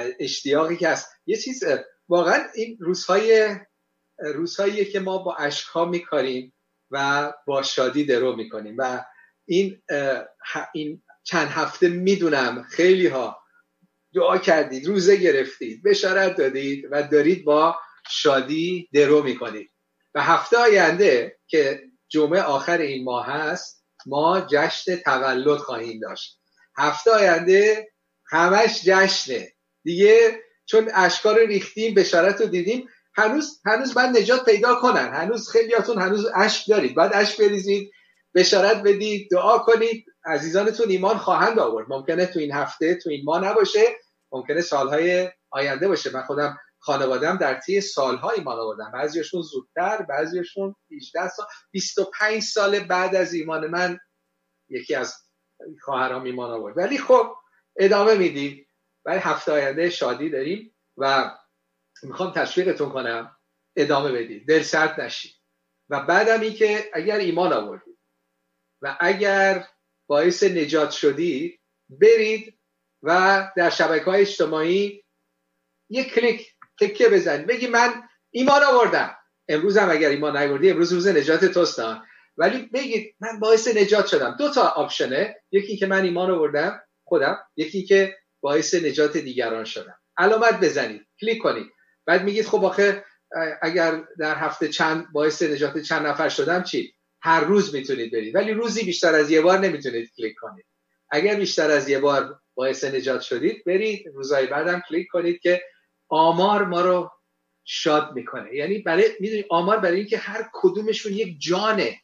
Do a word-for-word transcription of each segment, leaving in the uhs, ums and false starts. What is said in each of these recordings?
اشتیاقی که هست. یه چیز واقعا این روزهای روزهاییه که ما با اشک‌ها می‌کاریم و با شادی درو می‌کنیم و این این چند هفته میدونم خیلی ها دعا کردید، روزه گرفتید، بشارت دادید و دارید با شادی درو می‌کنید. و هفته آینده که جمعه آخر این ماه هست ما جشن تولد خواهیم داشت. هفته آینده همش جشنه دیگه، چون اشکار رو ریختیم، بشارت رو دیدیم. هنوز هنوز باید نجات پیدا کنن. هنوز خیلیاتون هنوز اشک دارید، باید اشک بریزید، بشارت بدید، دعا کنید. عزیزانتون ایمان خواهند آورد. ممکنه تو این هفته، تو این ماه نباشه، ممکنه سالهای آینده باشه. من خودم خانواده‌ام در طی سالها ایمان آوردن، بعضیشون زودتر، بعضیشون هجده سال، بیست و پنج سال بعد از ایمان من یکی از خواهرام ایمان آورد. ولی خب ادامه میدیم. ولی هفته آینده شادی داریم و میخوام تشویقتون کنم ادامه بدید، دل سرد نشید. و بعدم این که اگر ایمان آوردید و اگر باعث نجات شدید، برید و در شبکه‌های اجتماعی یک کلیک تکه بزنید، بگی من ایمان آوردم. امروز هم اگر ایمان نیاوردی، امروز روز نجات توست، ولی بگید من باعث نجات شدم. دو تا آپشنه، یکی که من ایمان آوردم خودم، یکی که باعث نجات دیگران شدم. علامت بزنید، کلیک کنید. بعد میگید خب آخه اگر در هفته چند باعث نجات چند نفر شدم چی؟ هر روز میتونید برید، ولی روزی بیشتر از یه بار نمیتونید کلیک کنید. اگر بیشتر از یه بار باعث نجات شدید، برید روزهای بعدم کلیک کنید که آمار ما رو شاد میکنه. یعنی برای میدونید آمار برای اینکه هر کدومشون یک جانه،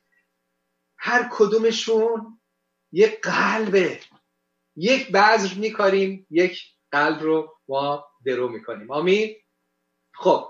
هر کدومشون یک قلبه. یک بذر میکاریم، یک قلب رو ما درو میکنیم. آمین. خب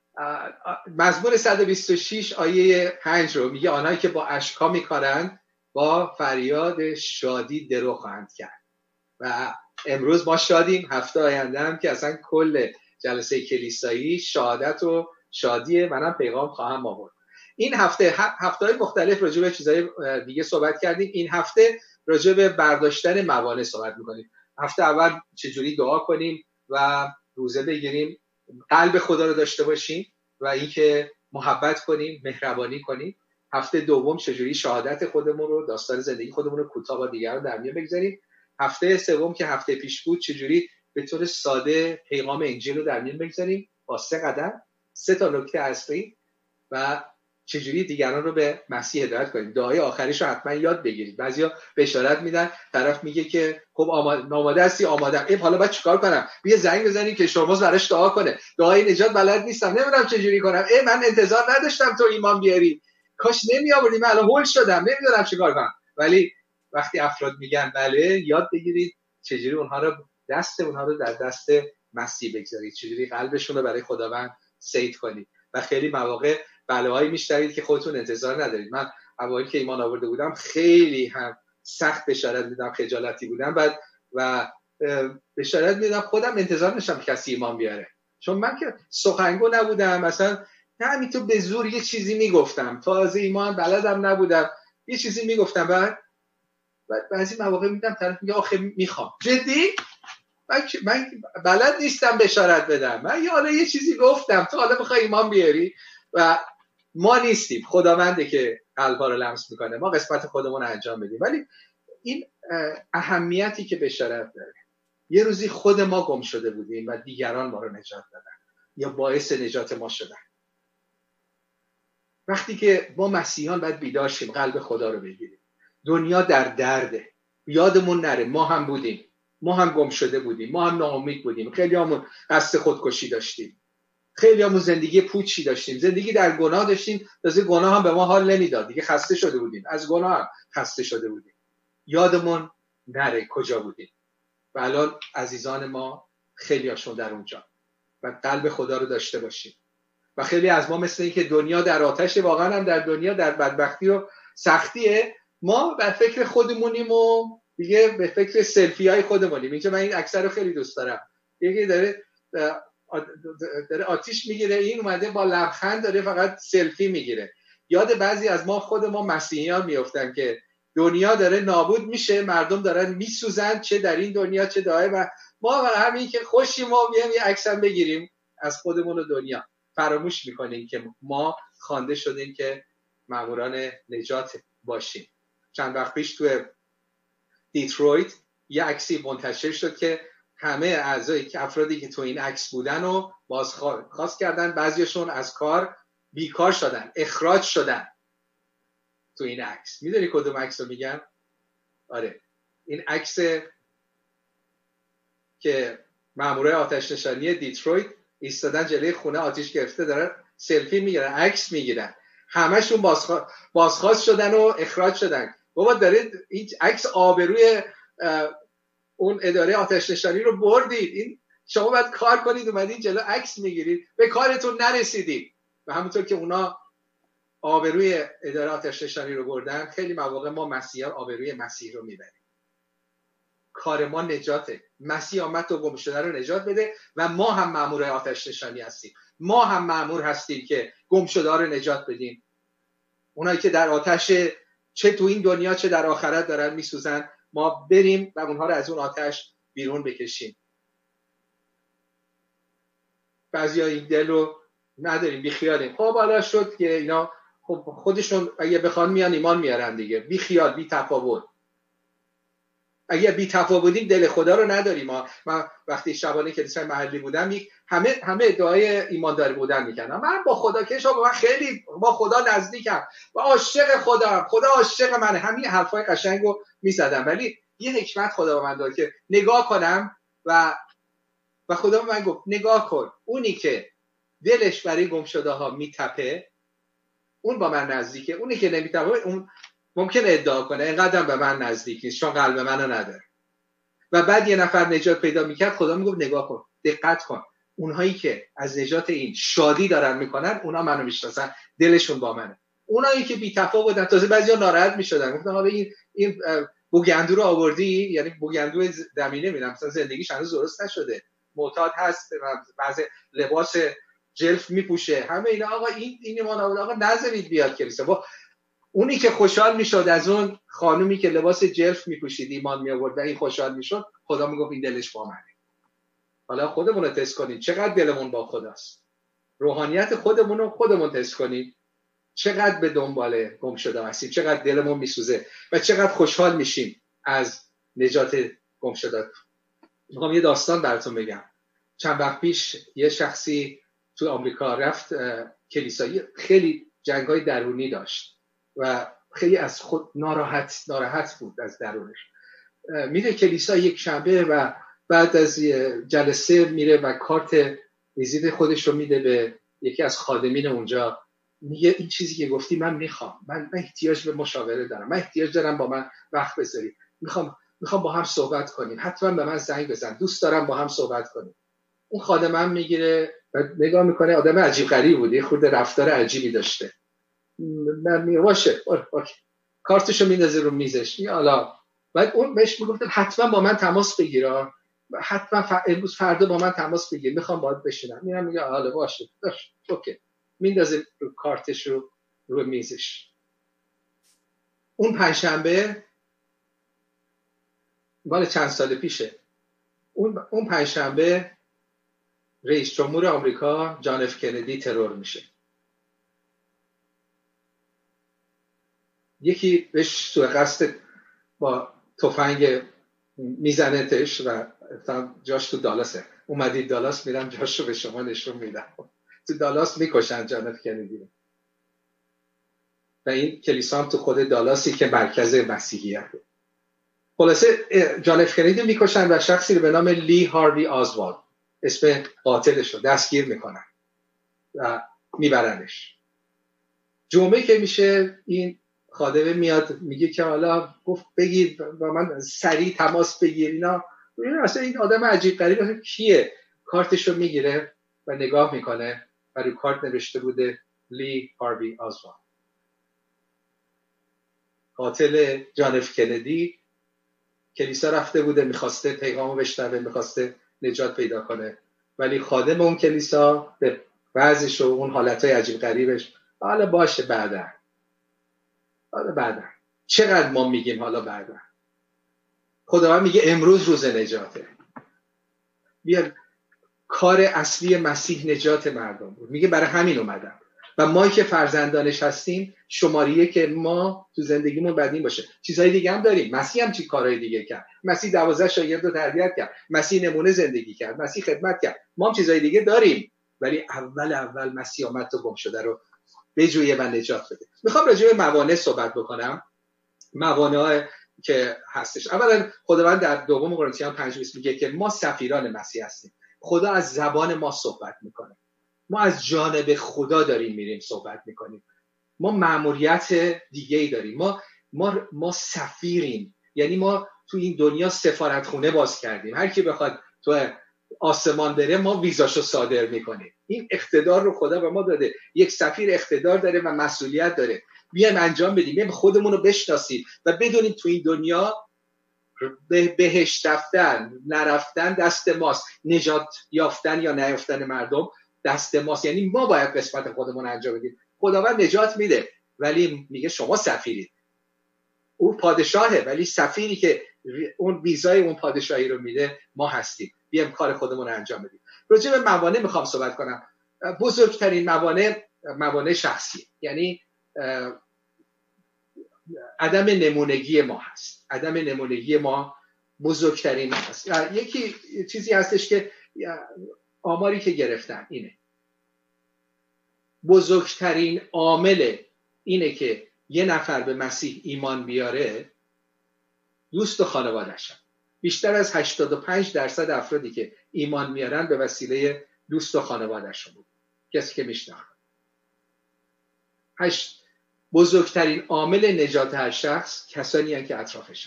مزمور صد و بیست و شش آیه پنج رو میگه آنهایی که با اشک‌ها میکارند با فریاد شادی درو خواهند کرد. و امروز ما شادیم. هفته آینده هم که اصلا کل جلسه کلیسایی شهادت و شادیه. منم پیغام خواهم آورد. این هفته هفته‌های مختلف راجع به چیزای دیگه صحبت کردیم. این هفته راجع به برداشتن موانع صحبت می‌کنیم. هفته اول چجوری دعا کنیم و روزه بگیریم، قلب خدا رو داشته باشیم و اینکه محبت کنیم، مهربانی کنیم. هفته دوم چجوری شهادت خودمون رو، داستان زندگی خودمون رو کوتاه با دیگران در میون بگذاریم. هفته سوم که هفته پیش بود چجوری به طور ساده پیغام انجیل رو در میون بگذاریم با سه قدم، سه تا نکته اصلی، و چجوری دیگران رو به مسیح هدایت کنیم. دعای آخریش رو حتما یاد بگیرید. بعضیا بشارت میدن، طرف میگه که خب آماده آماده هستی؟ آمادم. ای حالا باید چیکار کنم؟ بیا زنگ بزنیم که شما براش دعا کنه. دعای نجات بلد نیستم، نمیدونم چجوری کنم. ای من انتظار نداشتم تو ایمان بیاری، کاش نمیآوردی، من الان هول شدم، نمیدونم چیکار کنم. ولی وقتی افراد میگن بله، یاد بگیرید چجوری اونها رو دست اونها رو در دست مسیح بگذارید، چجوری قلبشون رو برای خداوند صید کنید. و خیلی مواقع بلاهایی میشنوید که خودتون انتظار ندارید. من اوایل که ایمان آورده بودم خیلی هم سخت بشارت میدم، خجالتی بودم بعد و بشارت میدم، خودم انتظار نشم کسی ایمان بیاره، چون من که سخنگو نبودم، مثلا همینطور به زور یه چیزی میگفتم، تازه ایمان بلدم نبودم، یه چیزی میگفتم. بعد بعضی مواقع میدم طرف میگه آخه میخوام. جدی من من بلد نیستم بشارت بدم، من حالا یه چیزی گفتم، تو حالا میخوای ایمان بیاری. و ما نیستیم، خداونده که قلبا رو لمس میکنه، ما قسمت خودمون رو انجام بدیم. ولی این اهمیتی که بشارت داره، یه روزی خود ما گم شده بودیم و دیگران ما رو نجات دادن یا باعث نجات ما شدن. وقتی که ما مسیحیان باید بیدار شیم، قلب خدا رو بگیریم. دنیا در درده، یادمون نره ما هم بودیم، ما هم گم شده بودیم، ما هم ناامید بودیم، خیلی همون قصد خودکشی داشتیم، خیلی همون زندگی پوچی داشتیم، زندگی در گناه داشتیم، تازه گناه هم به ما حال نمیداد دیگه، خسته شده بودیم، از گناه هم خسته شده بودیم، یادمون نره کجا بودیم. و الان عزیزان ما خیلی هاشون در اونجا و قلب خدا رو داشته باشیم. و خیلی از ما مثل این که دنیا در آتشه، واقعا هم در دنیا در بدبختی و سختیه، ما به فکر خودمونیم و دیگه به فکر سلفی های خودمونیم. اینجا من این اکثر رو خیلی دوست دارم، یکی داره داره آتیش میگیره، این اومده با لبخند داره فقط سلفی میگیره. یاد بعضی از ما خود ما مسیحیان میافتن که دنیا داره نابود میشه، مردم دارن میسوزن، چه در این دنیا چه دای، و ما همین که خوشیم ما میایم یه عکس هم بگیریم از خودمون و دنیا، فراموش میکنیم که ما خوانده شدیم که ماموران نجات باشیم. چند وقت پیش تو دیترویت یه عکسی منتشر شد که همه اعضای که افرادی که تو این عکس بودن رو بازخواست کردن، بعضیشون از کار بیکار شدن، اخراج شدن تو این عکس. میدونی کدوم عکس رو میگم؟ آره، این عکس که مامورای آتش نشانی دیترویت ایستادن جلوی خونه آتش گرفته دارن سلفی میگیرن، عکس میگیرن، همشون بازخواست بازخواست شدن و اخراج شدن. بابا دارید این عکس آبروی اون اداره آتش نشانی رو بردید، این شما باید کار کنید اومدید جلو عکس میگیرید، به کارتون نرسیدید. و همونطور که اونا آبروی اداره آتش نشانی رو بردن، خیلی مواقع ما مسیحا آبروی مسیح رو میبریم. کار ما نجاته. مسیح آمد تا گم شده رو نجات بده و ما هم مامورای آتش نشانی هستیم. ما هم مامور هستیم که گم شده رو نجات بدیم. اونایی که در آتش چه تو این دنیا چه در آخرت دارن میسوزن، ما بریم و اونها رو از اون آتش بیرون بکشیم. بعضیا این دل رو نداریم، بیخیالیم. خب حالا شد که اینا خب خودشون اگه بخوان میان ایمان میارن دیگه. بی خیال، بی تفاوت. اگه بی تفاوتیم دل خدا رو نداریم. ما من وقتی شبانه کلیسای محلی بودم همه همه ادعای ایمانداری بودن میکردم. من با خدا که شما من خیلی با خدا نزدیکم و عاشق خدا، خدا عاشق منه، همین حرفای قشنگو میزدم. ولی یه حکمت خدا به من داد که نگاه کنم و و خدا به من گفت نگاه کن، اونی که دلش برای گم شده ها میتپه اون با من نزدیکه، اونی که نمیتپه اون ممکن ادعا کنه اینقدر به من نزدیک نیست چون قلب منو نداره. و بعد یه نفر نجات پیدا میکرد، خدا میگفت نگاه کن، دقت کن، اونهایی که از نجات این شادی دارن میکنن اونا منو میشناسن، دلشون با منه. اونایی که بی‌تفاوتن، تازه بعضیا ناراحت میشدن، گفتن حالا این این بوگندو رو آوردی، یعنی بوگندو زمینه میرم مثلا زندگیش هنوز درست نشده، معتاد هست، بعضی لباس جلف میپوشه، همه اینا. آقا این این ایمان آورد، آقا نذارید بیاد کلیسا. با اونی که خوشحال میشد از اون خانومی که لباس جلف میپوشید ایمان می آورد و این خوشحال میشد، خدا میگفت این دلش با منه. حالا خودمون رو تست کنید چقدر دلمون با خداست. روحانیت خودمون رو خودمون تست کنید، چقدر به دنبال گم شده هستیم، چقدر دلمون میسوزه و چقدر خوشحال میشیم از نجات گم شده. میخوام یه داستان براتون بگم. چند وقت پیش یه شخصی تو آمریکا رفت کلیسایی، خیلی جنگ‌های درونی داشت و خیلی از خود ناراحت ناراحت بود از درونش. میره کلیسا یک شنبه و بعد از جلسه میره و کارت ویزیت خودش رو میده به یکی از خادمین اونجا، میگه این چیزی که گفتی من میخوام، من, من احتیاج به مشاوره دارم، من احتیاج دارم با من وقت بذاری، میخوام میخوام با هم صحبت کنیم، حتما به من زنگ بزن، دوست دارم با هم صحبت کنیم. اون خادم هم میگیره و نگاه میکنه، آدم عجیب غریبی بود، یه خورده رفتار عجیبی داشته. من میگه باشه اوکی، کارتشو میندازه رو میزش. حالا بعد اون بهش میگفت حتما با من تماس بگیر، حتما ف... امروز فردا با من تماس بگیر، میخوام باهات بشینم. میرم میگه حالا باشه باشه اوکی، میندازه رو کارتش رو رو میزش. اون پنجشنبه مال چند سال پیشه، اون اون پنجشنبه رئیس جمهور آمریکا جان اف کندی ترور میشه. یکی بهش سوء قصد با تفنگ میزنتش و جاش تو دالاسه. اومدید دالاس، میرم جاشو به شما نشون میدم. تو دالاس میکشن جان اف کندی و این کلیسا هم تو خود دالاسی که مرکز مسیحیت. خلاصه جان اف کندی میکشن و شخصی رو به نام لی هاروی آزوالد، اسم قاتلش رو، دستگیر میکنن و میبرنش. جمعه که میشه این خادمه میاد میگه که حالا گفت بگید با من سریع تماس بگیر. اینا اصلا این آدم عجیب غریبه کیه؟ کارتشو میگیره و نگاه میکنه و روی کارت نوشته بوده لی هاروی آزوالد، قاتل جان اف کندی. کلیسا رفته بوده میخواسته پیغامو بشنوه، میخواسته نجات پیدا کنه، ولی خادم اون کلیسا به وضعش و اون حالتهای عجیب غریبش حالا باشه بعدا، حالا بعدا. چقدر ما میگیم حالا بعدا؟ خداوند میگه امروز روز نجاته. بیان کار اصلی مسیح نجات مردم بود. میگه برای همین اومدم و ما که فرزندانش هستیم شماریه که ما تو زندگیمون بدین باشه. چیزهای دیگه هم داریم. مسیح هم چی کارهای دیگه کرد. مسیح دوازده شاگرد رو تربیت کرد. مسیح نمونه زندگی کرد. مسیح خدمت کرد. ما هم چیزهای دیگه داریم، ولی اول اول مسیح اومد تو گم شده رو بجویه و نجات بده. میخوام راجع به موانع صحبت بکنم. موانع که هستش. اولا خداوند در دوم قرنتیان پنج بیست میگه که ما سفیران مسیح هستیم. خدا از زبان ما صحبت میکنه. ما از جانب خدا داریم میریم صحبت میکنیم. ما مأموریت دیگه ای داریم. ما ما ما سفیریم. یعنی ما تو این دنیا سفارتخونه باز کردیم. هر کی بخواد تو آسمان بره ما ویزاشو صادر میکنیم. این اقتدار رو خدا به ما داده. یک سفیر اقتدار داره و مسئولیت داره. بیایم انجام بدیم. بیایم خودمون رو بشناسیم و بدونیم تو این دنیا به بهشت رفتن نرفتن دست ماست، نجات یافتن یا نیافتن مردم دست ماست. یعنی ما باید قسمت خودمون انجام بدیم. خداوند نجات میده ولی میگه شما سفیرید. او پادشاهه ولی سفیری که اون ویزای اون پادشاهی رو میده ما هستیم. بیایم کار خودمون رو انجام بدیم. راجع به موانع میخوام صحبت کنم. بزرگترین موانع موانع شخصی، یعنی عدم نمونگی ما هست. عدم نمونگی ما بزرگترین هست. یکی چیزی هستش که آماری که گرفتن اینه، بزرگترین عامل اینه که یه نفر به مسیح ایمان بیاره دوست و خانواده‌شن. بیشتر از هشتاد و پنج درصد افرادی که ایمان میارن به وسیله دوست و خانواده‌شون بود، کسی که میشناخت. هشت بزرگترین عامل نجات هر شخص کسانی هستند که اطرافشن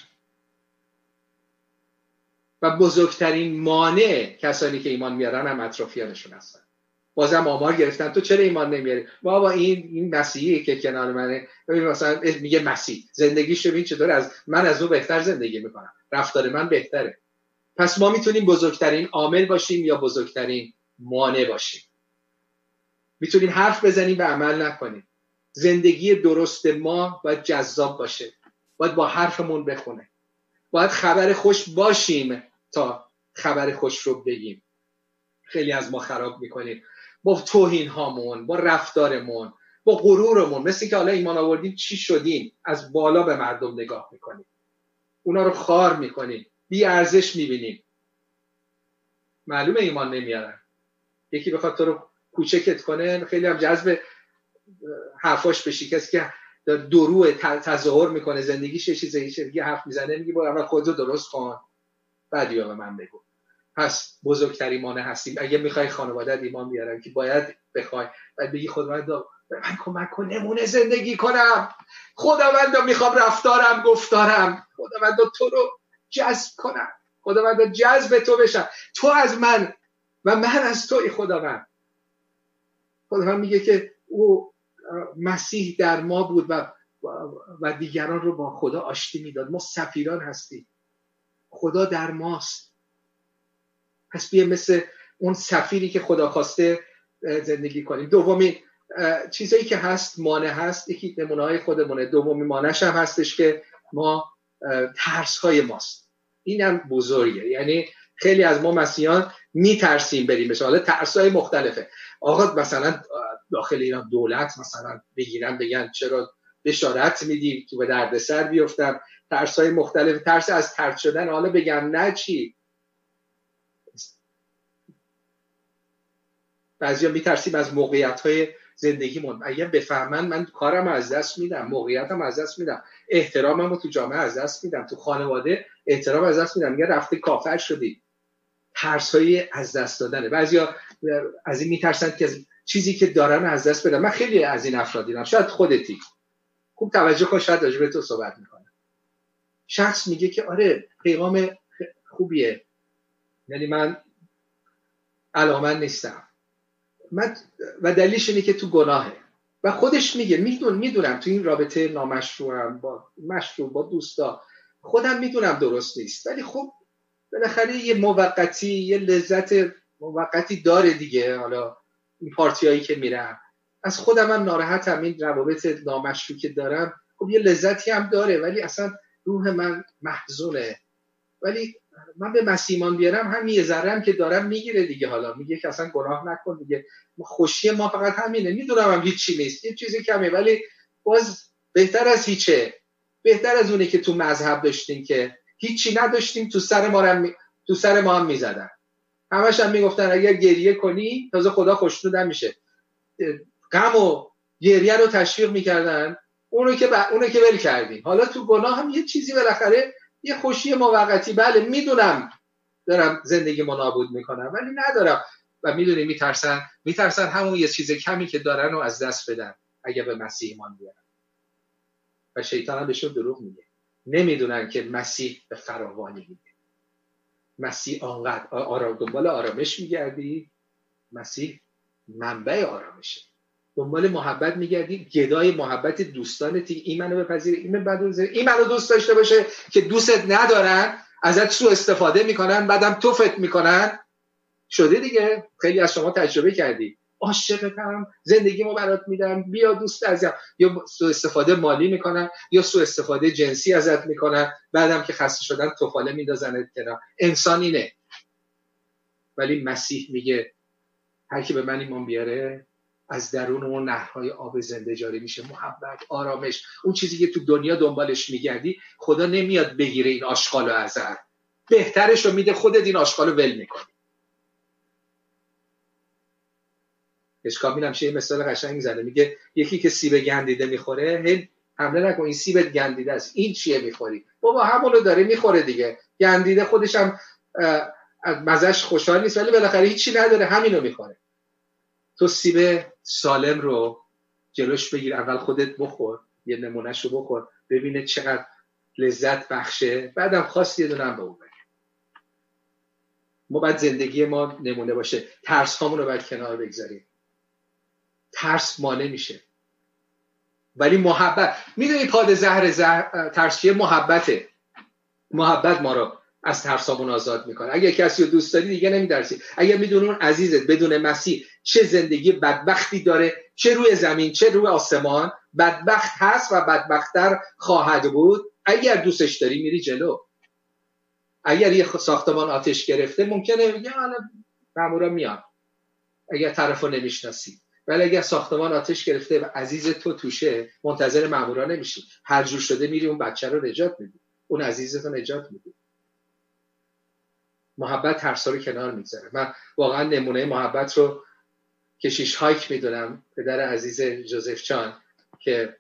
و بزرگترین مانع کسانی که ایمان میارن هم اطرافیانشون هستن. بازم آمار گرفتن تو چرا ایمان نمیاری؟ بابا این این مسیحی که کنار منه، ببین مثلا میگه مسیح زندگیشو ببین چطور، از من از اون بهتر زندگی میکنم، رفتار من بهتره. پس ما میتونیم بزرگترین عامل باشیم یا بزرگترین مانع باشیم. میتونیم حرف بزنیم و عمل نکنیم. زندگی درست ما باید جذاب باشه، باید با حرفمون بخونه، باید خبر خوش باشیم تا خبر خوش رو بگیم. خیلی از ما خراب میکنیم با توهین هامون، با رفتارمون، با غرورمون. مثل که حالا ایمان آوردیم چی شدیم، از بالا به مردم نگاه میکنیم، اونا رو خار میکنیم، بی ارزش میبینیم. معلومه ایمان نمیارن. یکی بخواد تو رو کوچکت کنه خیلی هم جذب حرفاش بشی. کسی که درو تظاهر میکنه زندگیش یه چیزی دیگه حرف میزنه، میگه با اول خودتو درست کن بعد یا به من بگو. پس بزرگترین مانع هستیم. اگه میخوای خانواده‌ات ایمان بیارن که باید بخوای، باید بگی خداوند به من کمک کن نمونه زندگی کنم، خداوند میخوام رفتارم گفتارم خداوند تو رو جذب کنم، خداوند جذب تو بشم، تو از من و من از توی. خداوند خداوند میگه که او مسیح در ما بود و و دیگران رو با خدا آشتی میداد. ما سفیران هستیم، خدا در ماست. پس بیا مثل اون سفیری که خدا خواسته زندگی کنیم. دومین چیزایی که هست مانع هست، یکی نمونه‌های خودمونه. دومین مانعش هم هستش که ما ترس‌های ماست. اینم بزرگه. یعنی خیلی از ما مسیحیان میترسیم بریم بشه. حالا ترس‌های مختلفه. آقا مثلا داخل ایران دولت مثلا بگیرن بگن چرا بشارت میدی تو به دردسر بیفتم. ترس‌های مختلف، ترس از طرد شدن. حالا بگم نه چی، بعضیا میترسیم از موقعیت‌های زندگیمون. اگه بفهمن من کارم از دست میدم، موقعیتم از دست میدم، احترامم رو تو جامعه از دست میدم، تو خانواده احترام از دست میدم، میگه رفته کافر شدی. ترس‌های از دست دادنه. بعضیا از این میترسن که چیزی که دارن از دست بدن. من خیلی از این افراد دیدم، شاید خودتی خوب توجه کن، شاید راجع به تو صحبت میکنه. شخص میگه که آره پیغام خوبیه، یعنی من علاقه‌مند نیستم، من و دلیلش اینه که تو گناهه و خودش میگه میدون میدونم تو این رابطه نامشروعم با مشروع با دوستا، خودم میدونم درست نیست، ولی خب بالاخره یه موقتی یه لذت موقتی داره دیگه. حالا این پارتیایی که میرم از خودم هم ناراحتم، این روابط نامشروع که دارم خب یه لذتی هم داره ولی اصلا روح من محزونه. ولی من به مسیح ایمان بیارم هم یه ذره هم که دارم میگیره دیگه، حالا میگه که اصلا گناه نکن دیگه، خوشی ما فقط همینه. میدونم هم هیچی نیست، یه چیزی کمه، ولی باز بهتر از هیچه، بهتر از اونه که تو مذهب داشتیم که هیچی نداشتیم، تو سر ما هم می... تو سر ما هم میزدن، همش هم میگفتن اگر گریه کنی تازه خدا خوشنود میشه. غم و گریه رو تشویق میکردن، اونو که ب... اونو که ول کردیم. حالا تو گناه هم یه چیزی بالاخره، یه خوشی موقتی، بله میدونم دارم زندگی ما نابود میکنم ولی ندارم، و میدونی میترسن میترسن همون یه چیز کمی که دارن رو از دست بدن اگه به مسیح ایمان بیارن. و شیطان هم بهشون دروغ میگه، نمیدونن که مسیح به فراوانی میده. مسیح آنقدر آرام دنبال آرامش میگردی، مسیح منبع آرامشه. دنبال محبت میگردی، گدای محبت دوستانتی، این منو بپذیره، این منو بپذیره، این منو دوست داشته باشه که دوستت ندارن، ازت سوء استفاده میکنن، بعدم توفت میکنن. شده دیگه، خیلی از شما تجربه کردی، عاشقتم، زندگیمو برات میدم، بیا دوست عزیزم، یا سوء استفاده مالی میکنن یا سوء استفاده جنسی ازت میکنن، بعدم که خسته شدن توفاله میندازنت کنار. انسان اینه. ولی مسیح میگه هر کی به من ایمان بیاره از درون اون نهرهای آب زنده جاری میشه. محبت، آرامش، اون چیزی که تو دنیا دنبالش میگردی، خدا نمیاد بگیره این آشغالو ازت، بهترش رو میده، خودت این آشغالو ول میکنی. اشکال میرم شه یه مثال قشنگ زنه، میگه یکی که سیب گندیده میخوره، هی حمله نکن این سیبت گندیده است، این چیه میخوری؟ بابا همونو داره میخوره دیگه، گندیده، خودش هم از مزهش خوشحال نیست ولی بالاخره هیچی نداره، همینو میخوره. تو سیب سالم رو جلوش بگیر، اول خودت بخور، یه نمونهش رو بخور، ببینه چقدر لذت بخشه، بعدم خواست یه دونم به اون بگیر. ما باید زندگی ما نمونه باشه، ترس هامون رو باید کنار بگذاریم. ترس مانع میشه، ولی محبت، میدونی پاد زهر, زهر ترس چیه؟ محبته. محبت ما رو از ترسامون آزاد میکنه. اگه کسی رو دوست داری دیگه نمیترسی. اگه میدونی اون عزیزت بدون مسیح چه زندگی بدبختی داره، چه روی زمین چه روی آسمان، بدبخت هست و بدبختتر خواهد بود، اگر دوستش داری میری جلو. اگر یه ساختمان آتش گرفته ممکنه بگی حالا مامورا میان اگر طرفو نمیشناسی، ولی اگر ساختمان آتش گرفته و عزیز تو توشه، منتظر مامورا نمیشی، هر جور شده میری اون بچه رو نجات میدی، اون عزیزتو نجات میدی. محبت ترسا رو کنار میگذاره. من واقعا نمونه محبت رو کشیش هایک میدونم، پدر عزیز جوزف جان، که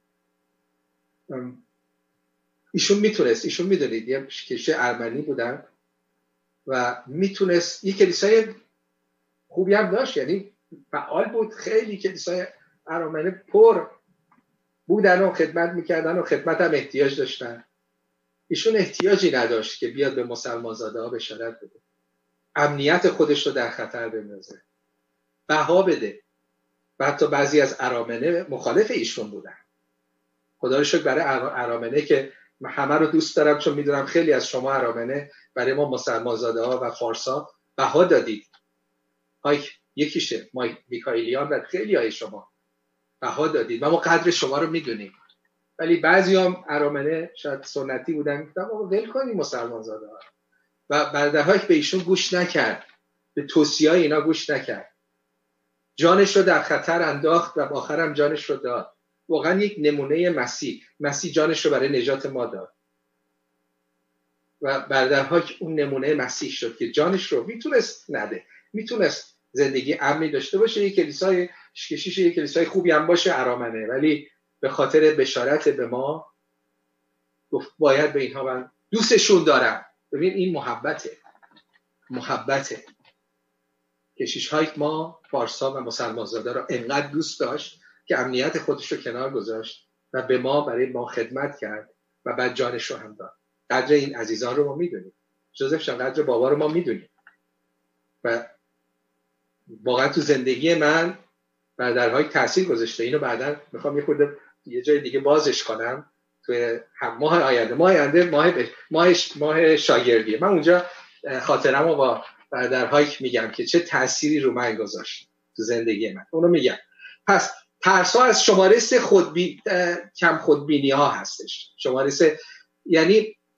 ایشون میتونست، ایشون میدونید یه کشیش ارمنی بودن و میتونست، یه کلیسای خوبی هم داشت، یعنی فعال بود، خیلی کلیسای ارامنه پر بودن و خدمت میکردن و خدمت هم احتیاج داشتن. ایشون احتیاجی نداشت که بیاد به مسلمانزاده ها بشارت بده، امنیت خودش رو در خطر بندازه، بها بده. و حتی بعضی از ارامنه مخالف ایشون بودن. خدا رو شکر برای ارامنه که من همه رو دوست دارم، چون میدونم خیلی از شما ارامنه برای ما مسلمانزاده ها و فارسا بها دادید. های یکیشه ما میکائیلیان و خیلی های شما بها دادید و ما قدر شما رو میدونیم. ولی بعضی هم ارامنه شاید سنتی بودن، گفتم آقا ول کنیم مسلمانزاده ها، و برادرهایی به ایشون گوش نکرد، به توصیه‌های اینا گوش نکرد، جانش رو در خطر انداخت و آخرم جانش رو داد. واقعا یک نمونه مسیح، مسیح جانش رو برای نجات ما داد و برادرها اون نمونه مسیح شد که جانش رو میتونست نده، میتونست زندگی امنی داشته باشه، یک کلیسای کشیش، یک کلیسای خوبی هم باشه ارامنه، ولی به خاطر بشارت به ما گفت باید به اینها من دوستشون دارم. ببین این محبته، محبته. کشیش های ما فارسا و مسلمانزاده را انقدر دوست داشت که امنیت خودش رو کنار گذاشت و به ما، برای ما خدمت کرد و بعد جانش رو هم داد. قدر این عزیزان رو ما میدونیم، جوزف جان قدر بابا رو ما میدونیم و واقعا تو زندگی من برادرهای تاثیر گذاشته. اینو بعدا میخوام یه خورده یه جای دیگه بازش کنم، تو ماه آینده، ماه آینده ماه ماه ماه شاگردیه، من اونجا خاطرمو با برادرهای میگم که چه تأثیری رو من گذاشت تو زندگی من، اونو میگم. پس ترسا از شماره سه خودبی... کم خودبینی ها هستش. شماره سه یعنی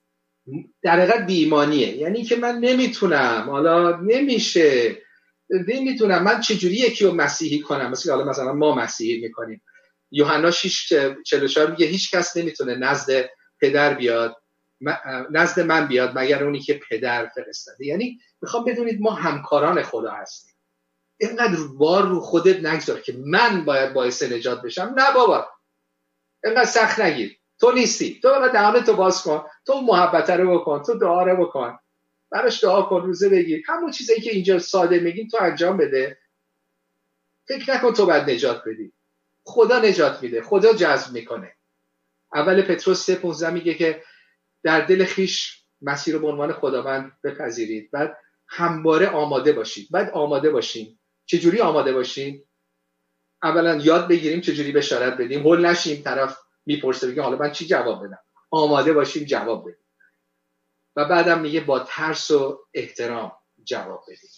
در حقیقت بی‌ایمانیه، یعنی که من نمیتونم، حالا نمیشه، نمیتونم من چجوری یکی رو مسیحی کنم. مثلا حالا مثلا ما مسیحی میکنیم، یوحنا شش چهل و چهار میگه هیچ کس نمیتونه نزد پدر بیاد، نزد من بیاد مگر اونی که پدر فرستاده. یعنی میخوام بدونید ما همکاران خدا هستیم. اینقدر بار رو خودت نگذار که من باید باعث نجات بشم. نه بابا، اینقدر سخت نگیر، تو نیستی، تو باید دهانتو باز کن، تو محبت رو بکن، تو دعا رو بکن، براش دعا کن، روزه بگیر، همون چیزایی که اینجا ساده میگیم تو انجام بده. فکر نکن تو باید نجات بدی، خدا نجات میده، خدا جذب میکنه. اول پتروس سه پانزده میگه که در دل خیش مسیح رو به عنوان خداوند بپذیرید، بعد همواره آماده باشید. بعد آماده باشیم. چجوری آماده باشیم؟ اولا یاد بگیریم چجوری بشارت بدیم، هول نشیم طرف میپرسه بگیم حالا من چی جواب بدم. آماده باشیم جواب بدیم. و بعدم میگه با ترس و احترام جواب بدیم.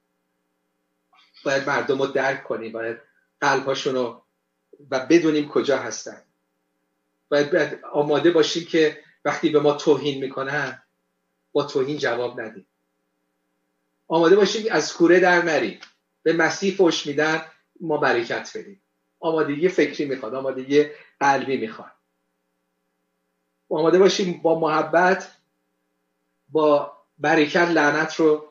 باید مردم رو درک کنیم، باید قلب‌هاشون رو و بدونیم کجا هستن. باید, باید آماده باشیم که وقتی به ما توهین میکنن با توهین جواب ندیم. آماده باشیم از کوره در نریم. به مسیح فحش میدن ما برکت بدیم. آمادگی فکری میخواد، آمادگی قلبی میخواد. آماده باشیم با محبت، با برکت لعنت رو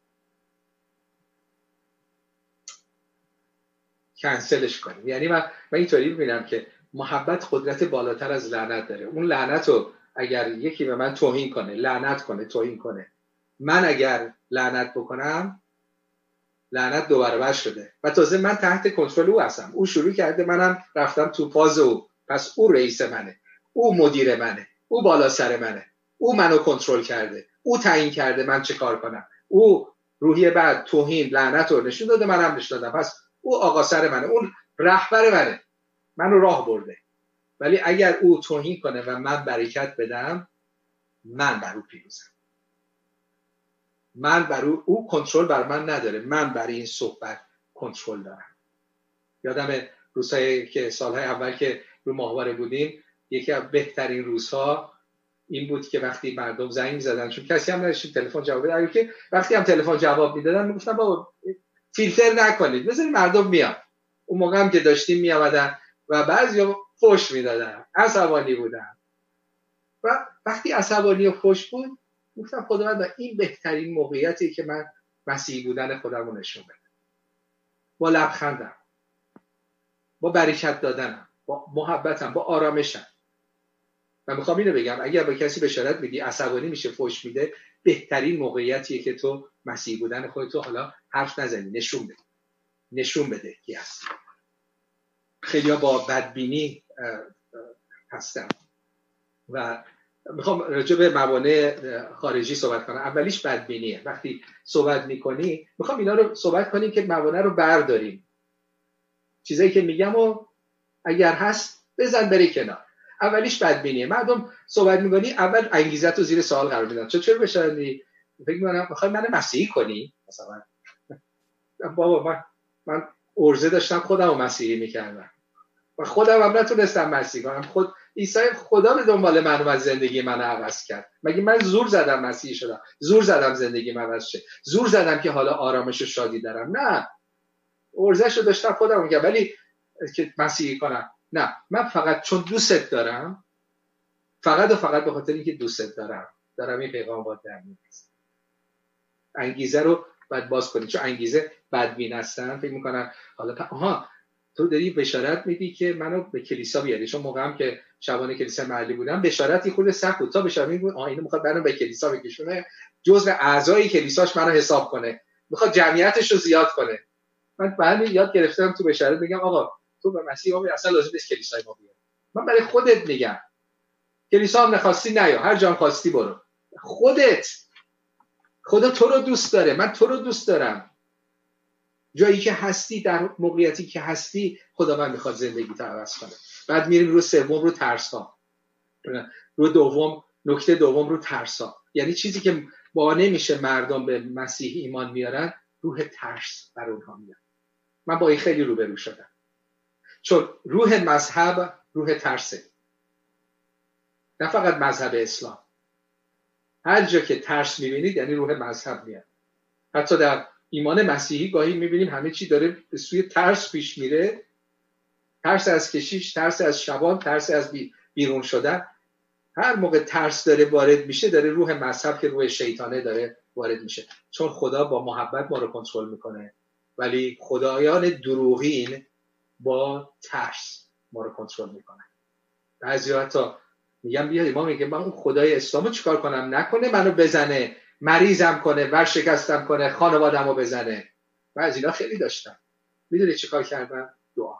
کنسلش کنیم. یعنی من, من اینطوری میبینم که محبت قدرت بالاتر از لعنت داره. اون لعنت رو اگر یکی به من توهین کنه، لعنت کنه، توهین کنه، من اگر لعنت بکنم، لعنت دو برابر شده و تازه من تحت کنترل او هستم. او شروع کرده، منم رفتم تو فاز او. پس او رئیس منه، او مدیر منه، او بالا سر منه، او منو کنترل کرده، او تعیین کرده من چه کار کنم، او روحیه بعد توهین لعنت رو نشون داده، منم نشون دادم. پس او آقا سر منه، اون رهبر منه، منو راه برده. ولی اگر او توهین کنه و من برکت بدم، من بر او پیروزم. من بر او, او کنترل بر من نداره، من بر این صحبت کنترل دارم. یادم روزهایی که سالهای اول که رو ماهواره بودیم، یکی از بهترین روزها این بود که وقتی مردم زنگ می‌زدن، چون کسی هم نداشت تلفن جواب بده، اگه که وقتی هم تلفن جواب میدادن میگفتن بابا فیلتر نکنید، بذارید مردم میان. اون موقع هم که داشتیم میآمدن و بعضیا فحش میدادن، عصبانی بودن. و وقتی عصبانی و فحش بود گفتم خداوند این بهترین موقعیتی که من مسیحی بودن خودمو نشون بدم. با لبخندم، با برکت دادنم، با محبتم، با آرامشم. من میخوام اینو بگم اگر به کسی بشارت میدی عصبانی میشه، فحش میده، بهترین موقعیتیه که تو مسیحی بودن خودتو حالا حرف نزنی، نشون بده. نشون بده کی هستی. خیلی‌ها با بدبینی هستن و میخوام راجع به موانع خارجی صحبت کنم. اولیش بدبینیه. وقتی صحبت میکنی میخوام اینا رو صحبت کنیم که موانع رو برداریم. چیزایی که میگم و اگر هست بزن بری کنار. اولیش بدبینیه. مردم صحبت میکنی اول انگیزت رو زیر سوال قرار میدن. چرا چرا بشردی؟ فکر میکنم میخوای منو مسیحی کنی مثلا. بابا من من ارزه داشتم خودم رو مسیحی میکردم و خودم هم نتونستم مسیحی کنم. خود عیسی خدا به دنبال من و زندگی من عوض کرد. مگه من زور زدم مسیحی شدم؟ زور زدم زندگی من عوض شه؟ زور زدم که حالا آرامش و شادی دارم؟ نه، ارزش رو داشتم خودم میگم. ولی که مسیحی کنم نه، من فقط چون دوست دارم، فقط و فقط به خاطر اینکه دوست دارم دارم این پیغام با در میرسونم. انگیزه رو باید باز کنید. چون انگیزه بدبین هستن فکر میکنن حالا آها تو داری بشارت میدی که منو به کلیسا بیاری. چون موقع هم که شبانه کلیسا محلی بودم بشارتی خود سخت بود. تا بشارت میگه آ اینو میخواد منو به کلیسا بکشونه، جزء اعضای کلیساش منو حساب کنه، میخواد جمعیتش رو زیاد کنه. من بعد یاد گرفتم تو بشارت میگم آقا تو به مسیح آمدی، اصلا لازم نیست کلیسای ما بیاری. من برای خودت میگم کلیسا هم نخواستی نیا، هر جا خواستی برو. خودت، خدا تو رو دوست داره، من تو رو دوست دارم. جایی که هستی، در موقعیتی که هستی، خداوند میخواد زندگی تو عوض کنه. بعد میریم رو سوم، رو ترسا. رو دوم، نکته دوم رو ترسا. یعنی چیزی که با نمیشه مردم به مسیح ایمان میارن، روح ترس بر اونها میاد. من با این خیلی روبرو شدم. چون روح مذهب روح ترسه. نه فقط مذهب اسلام. هر جا که ترس میبینید یعنی روح مذهب میاد. حتی در ایمان مسیحی گاهی میبینیم همه چی داره به سوی ترس پیش میره، ترس از کشیش، ترس از شبان، ترس از بیرون شدن. هر موقع ترس داره وارد میشه داره روح مذهب که روح شیطانه داره وارد میشه، چون خدا با محبت ما رو کنترل میکنه، ولی خدایان دروغین با ترس ما رو کنترل میکنن. بعضیا حتی میگم بیا ما میگه من اون خدای اسلامو چیکار کنم؟ نکنه منو بزنه، مریضم کنه، ورشکستم کنه، خانوادمو بزنه. بعضینا خیلی داشتن. میدونی چیکار کردن؟ دعا.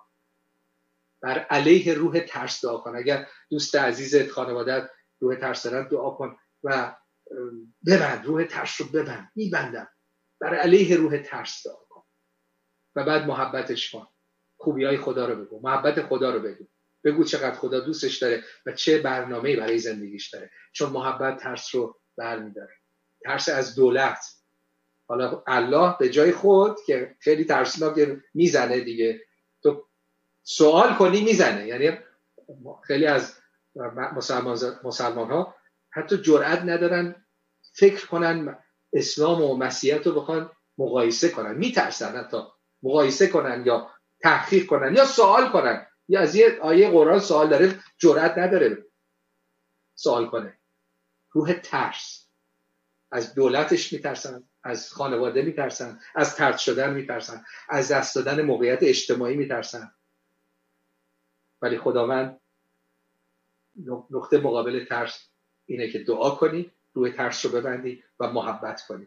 بر علیه روح ترس دعا کن. اگر دوست عزیزت، خانوادت روح ترس دارن دعا کن و ببند، روح ترس رو ببند. میبندم. بر علیه روح ترس دعا کن و بعد محبتش کن. خوبیای خدا رو بگو، محبت خدا رو بگو. بگو چقدر خدا دوستش داره و چه برنامه‌ای برای زندگیش داره، چون محبت ترس رو برمی‌داره. ترس از دولت، حالا الله به جای خود که خیلی ترسناک میزنه دیگه، تو سوال کنی میزنه. یعنی خیلی از مسلمان مسلمان ها حتی جرئت ندارن فکر کنن اسلام و مسیحیت رو بخوان مقایسه کنن، میترسن حتی مقایسه کنن یا تحقیق کنن یا سوال کنن، یا از یه آیه قرآن سوال داره جرئت نداره سوال کنه. روح ترس، از دولتش میترسن، از خانواده میترسن، از طرد شدن میترسن، از دست دادن موقعیت اجتماعی میترسن. ولی خداوند نقطه مقابل ترس اینه که دعا کنی، روح ترس رو ببندی و محبت کنی.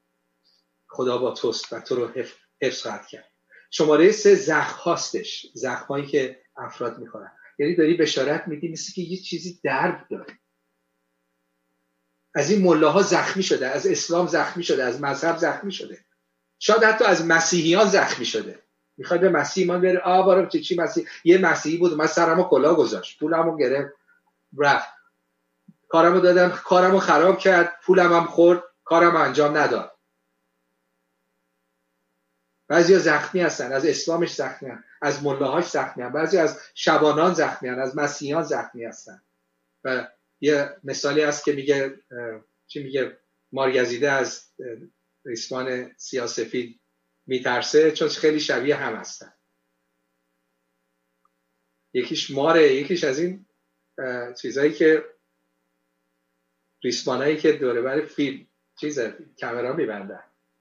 خدا با توست و تو رو حفظ خواهد کرد. شماره سه زخم هاستش، زخم هایی که افراد میخورن. یعنی داری بشارت میدی مثل که یه چیزی درد داره. از این ملاها زخمی شده، از اسلام زخمی شده، از مذهب زخمی شده، شاید حتی از مسیحیان زخمی شده. میخواد به مسیح ایمان بیاره، آ بارم چه چی مسیح، یه مسیحی بود من سرمو کلاه گذاشت، پولمو گرفت رفت، کارمو دادم، کارمو خراب کرد، پولمم خورد، کارمو انجام نداد. بعضیا زخمی هستن، از اسلامش زخمی هستن، از ملاهاش زخمی هستن، بعضی از شبانان زخمی هستن، از مسیحیان زخمی هستن. و یه مثالی هست که میگه چی میگه مارگزیده از ریسمان سیاه‌سفید میترسه چون خیلی شبیه هم هستن. یکیش ماره، یکیش از این چیزایی که ریسمانایی که دوره بر فیلم چیزه کامera میبندن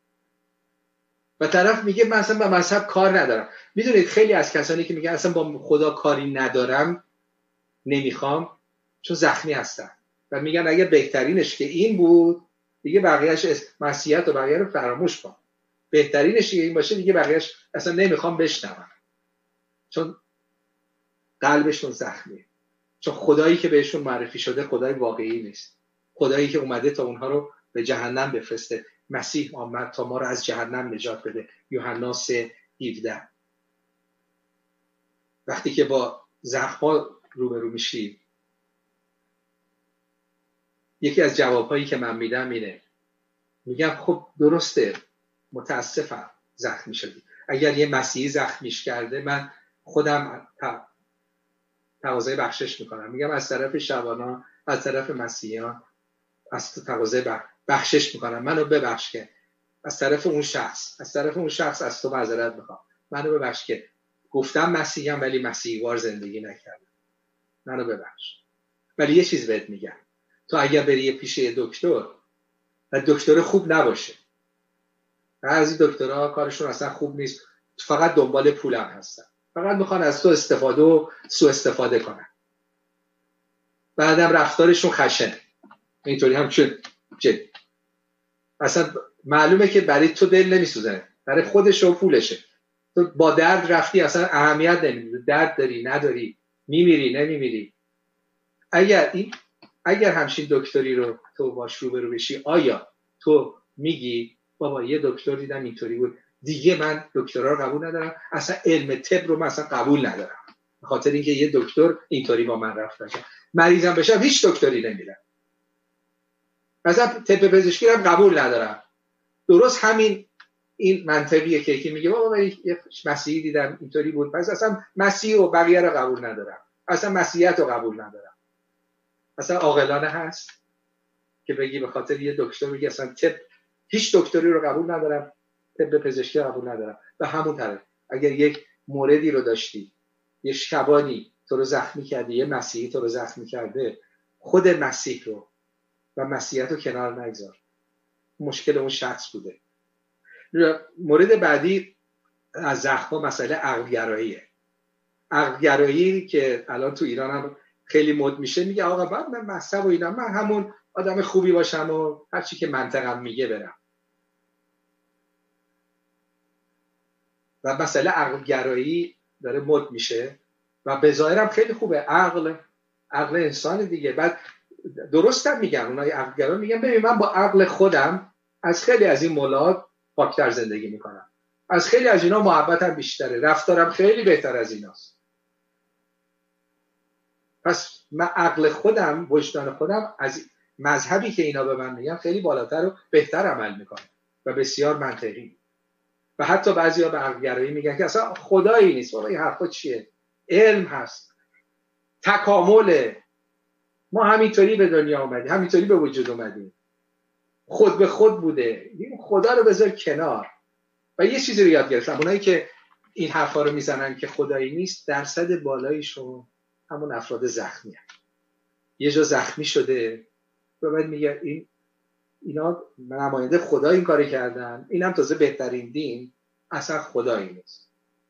و طرف میگه من اصلا با مذهب کار ندارم. میدونید خیلی از کسانی که میگن اصلا با خدا کاری ندارم، نمیخوام، چون زخمی هستن و میگن اگه بهترینش که این بود دیگه بقیهش مسیحیت و بقیه رو فراموش کن، بهترینش که این باشه دیگه بقیهش اصلا نمیخوام بشنوم، چون قلبشون زخمیه، چون خدایی که بهشون معرفی شده خدای واقعی نیست، خدایی که اومده تا اونها رو به جهنم بفرسته. مسیح آمد تا ما رو از جهنم نجات بده. یوحنا سه هفده. وقتی که با زخم‌ها روبرو میشی، یکی از جوابهایی که من میدم اینه، میگم خب درسته، متاسفم زخمی شدی. اگر یه مسیحی زخمیش کرده من خودم تقاضای بخشش میکنم. میگم از طرف شبانا، از طرف مسیحیان، از تقاضای بخشش میکنم، منو ببخش که از طرف اون شخص از طرف اون شخص از تو معذرت میخوام، منو ببخش که گفتم مسیحیم ولی مسیحیوار زندگی نکردم، منو ببخش. ولی یه چیز بهت میگم، تو اگر بری پیش یه دکتر و دکتر خوب نباشه، بعضی دکترها کارشون اصلا خوب نیست، فقط دنبال پولم هستن، فقط میخوان از تو استفاده و سوء استفاده کنن، بعدم رفتارشون خشنه، اینطوری هم چه جد. اصلا معلومه که برای تو دل نمیسوزه، برای خودش و پولشه. تو با درد رفتی اصلا اهمیت نمیدی، درد داری نداری، میمیری نمیمیری. اگر این اگر همچین دکتری رو تو باش روبرو بشی، آیا تو میگی بابا یه دکتر دیدم اینطوری بود، دیگه من دکترها رو قبول ندارم، اصلا علم طب رو مثلا قبول ندارم به خاطر اینکه یه دکتر اینطوری با من رفت باشه، مریضم بشم هیچ دکتری نمیرم، مثلا طب پزشکی رو قبول ندارم. درست همین این منطقیه که یکی میگه بابا من یه مسیحی دیدم اینطوری بود، پس اصلا مسیح و بقیه رو قبول ندارم، اصلا مسیحیت رو قبول ندارم. اصلا عاقلانه هست؟ که بگی به خاطر یه دکتر بگی اصلا طب هیچ دکتری رو قبول ندارم، طب پزشکی قبول ندارم. به همون طرف اگر یک موردی رو داشتی، یه شبانی تو رو زخمی کرده، یه مسیحی تو رو زخمی کرده، خود مسیح رو و مسیحیت رو کنار نگذار، مشکل اون شخص بوده. مورد بعدی از زخم‌ها مسئله عقل‌گراییه. عقل‌گرایی که الان تو ایران هم خیلی مد میشه، میگه آقا بعد من مذهب و اینا، من همون آدم خوبی باشم و هر چی که منطقم میگه برم. و مسئله عقل‌گرایی داره مد میشه و به ظاهرم خیلی خوبه. عقل عقل انسان دیگه. بعد درستم میگن اونای عقل‌گرا، میگن ببین من با عقل خودم از خیلی از این مولات پاکتر زندگی میکنم، از خیلی از اینا محبتم بیشتره، رفتارم خیلی بهتر از ایناست. پس من عقل خودم، وجدان خودم از مذهبی که اینا به من میگن خیلی بالاتر و بهتر عمل میکنه و بسیار منطقی. و حتی بعضیا به عقل‌گرایی میگن که اصلا خدایی نیست. بابا این حرفا چیه؟ علم هست، تکامله، ما همینطوری به دنیا اومدیم، همینطوری به وجود اومدیم، خود به خود بوده، این خدا رو بذار کنار. و یه چیزی رو یاد گرفتم، اونایی که این حرفا رو میزنن که خدایی نیست، درصد بالایشون همون افراد زخمی هست. یه جا زخمی شده و بعد میگه این اینا نماینده خدا این کاری کردن، اینم تازه بهترین دین، اصلا خدایی نیست.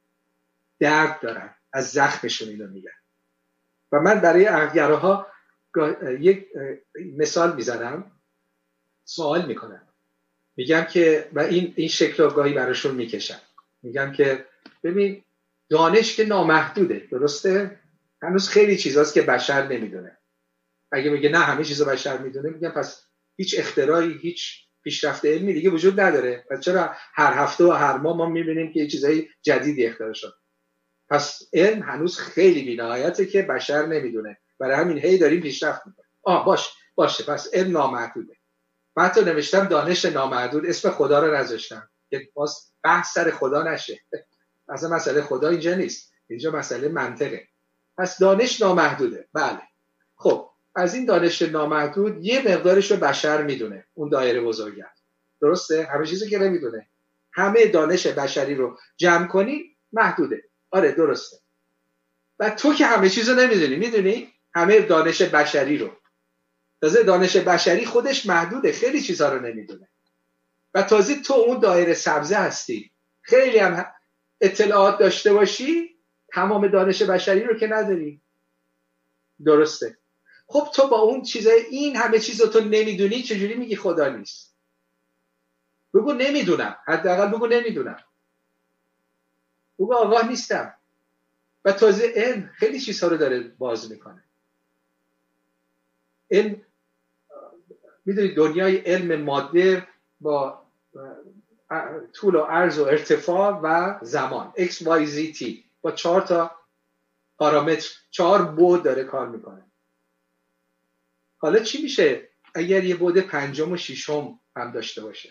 درد دارن از زخمشون اینو میگن. و من برای عقل‌گراها یک مثال میزنم، سوال میکنم، میگم که و این این شکل گاهی براشون میکشم، میگم که ببین دانش که نامحدوده، درسته؟ هنوز خیلی چیزاست که بشر نمیدونه. اگه میگه نه همه چیزو بشر میدونه، میگم پس هیچ اختراعی، هیچ پیشرفت علمی دیگه وجود نداره. پس چرا هر هفته و هر ماه ما میبینیم که یه چیزای جدیدی اختراع شد؟ پس علم هنوز خیلی بی‌نهایته که بشر نمیدونه، برای همین هی داریم پیشرفت میکنیم. آه باش باشه، پس علم نامحدوده. من تو نوشتم دانش نامحدود، اسم خدا رو نذاشتم که باز بحث سر خدا نشه. اصلا مسئله خدا اینجا نیست، اینجا مسئله منطقه. پس دانش نامحدوده. بله، خب از این دانش نامحدود یه مقدارش رو بشر میدونه، اون دایره بزرگه، درسته؟ همه چیزی که نمیدونه. همه دانش بشری رو جمع کنی محدوده. آره درسته. و تو که همه چیزو نمیدونی، میدونی همه دانش بشری رو، تازه دانش بشری خودش محدوده، خیلی چیزها رو نمیدونه. و تازه تو اون دایره سبزه هستی، خیلی هم اطلاعات داشته باشی تمام دانش بشری رو که نداری. درسته. خب تو با اون چیزای این همه چیز رو تو نمیدونی، چجوری میگی خدا نیست؟ بگو نمیدونم، حداقل بگو نمیدونم، بگو آگاه نیستم. و تازه علم خیلی چیزها رو داره باز میکنه. علم، میدونی دنیای علم ماده با طول و عرض و ارتفاع و زمان X Y Z T با چهار تا پارامتر، چهار بعد داره کار میکنه. حالا چی میشه اگر یه بعد پنجم و ششم هم داشته باشه؟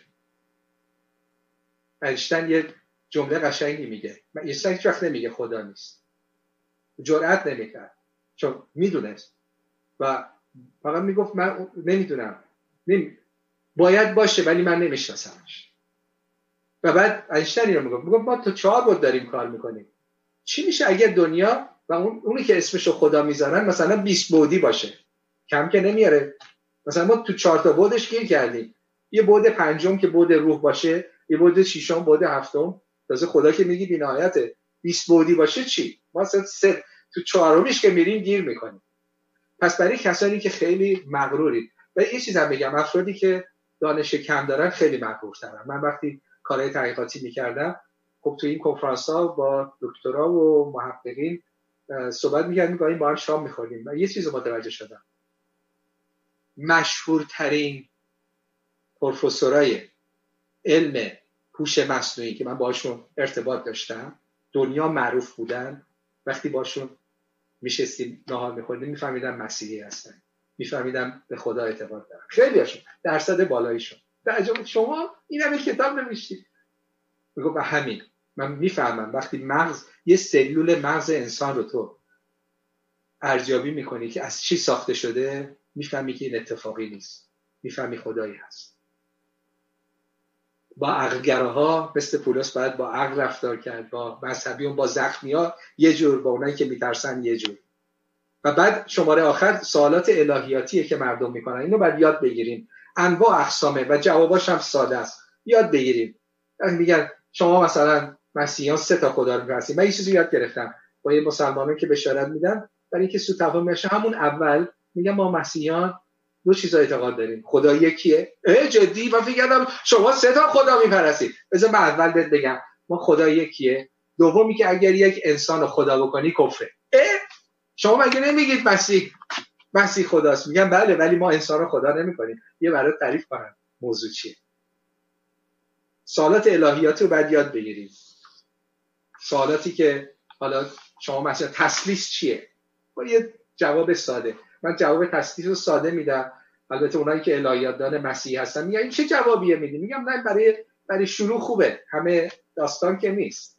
اینشتین یه جمله قشنگی میگه، اینشتین هیچ وقت نمیگه خدا نیست، جرئت نمیکرد چون میدونست و فقط میگفت من نمیدونم، نمی... باید باشه ولی من نمیشناسمش. و بعد اینشتین رو میگفت میگفت ما تو چهار بعد داریم کار میکنیم. چی میشه اگر دنیا و اون اونی که اسمشو خدا میذارن مثلا بیست بعدی باشه؟ کم که نمیاره. مثلا ما تو چهار تا بعدش گیر کردیم، یه بعد پنجم که بعد روح باشه، یه بعد ششم، بعد هفتم، تازه خدا که میگی بی‌نهایته، بیست بعدی باشه چی؟ ما اصلا سه تو چهارمیش که میریم گیر میکنیم. پس برای کسانی که خیلی مغرورید، و یه چیز هم بگم، افرادی که دانش کم دارن خیلی مغرورترن. من وقتی کارهای تحقیقاتی میکردم، خب تو این کنفرانس ها با دکترا و محققین صحبت میکردیم، گاهی با هم شام میخوردیم و یه چیز رو متوجه شدم، مشهورترین پروفسورای علم هوش مصنوعی که من باشون ارتباط داشتم، دنیا معروف بودن، وقتی باشون میشستیم نهار میخوردیم میفهمیدم مسیحی هستن، میفهمیدم به خدا اعتقاد دارن، خیلی هاشون درصد بالاییشون. در شما این همه کتاب نمیشتید. میگو به همین من میفهمم وقتی مغز، یه سلول مغز انسان رو تو ارزیابی میکنی که از چی ساخته شده، میفهمی که این اتفاقی نیست. میفهمی خدایی هست. با عقلگراها مثل پولس باید با عقل رفتار کرد، با مذهبیون با زخمیا یه جور، با اونایی که میترسن یه جور. و بعد شماره آخر سوالات الهیاتیه که مردم میکنن. اینو باید یاد بگیریم. انواع اقسامه و جواباش هم ساده است. یاد بگیریم. میگن شما مثلا مسیحیان سه تا خدا رو می‌پرستید. من یه چیزی یاد گرفتم با یه مسلمانان که بشارت میدن برای اینکه سوء تفاهم نشه. همون اول میگم ما مسیحیان دو چیزا اعتقاد داریم. خدا یکیه. اه جدی؟ من فکر کردم شما سه تا خدا میپرستید. بذار من اول بهت بگم ما خدا یکیه. دومی که اگر یک انسان رو خدا بکنی کفره. اه شما مگه نمیگید مسیح مسیح خداست؟ میگم بله، ولی ما انسان رو خدا نمیکنیم. یه برات تعریف کنم موضوع چیه. سوالات الهیات رو باید یاد بگیریم. سوالاتی که حالا شما مثلا تسلیس چیه؟ با یه جواب ساده. من جواب تسلیس رو ساده میدم. البته اونایی که الهیات دان مسیحی هستن میگن این چه جوابیه میدی؟ میگم نه، برای برای شروع خوبه. همه داستان که نیست.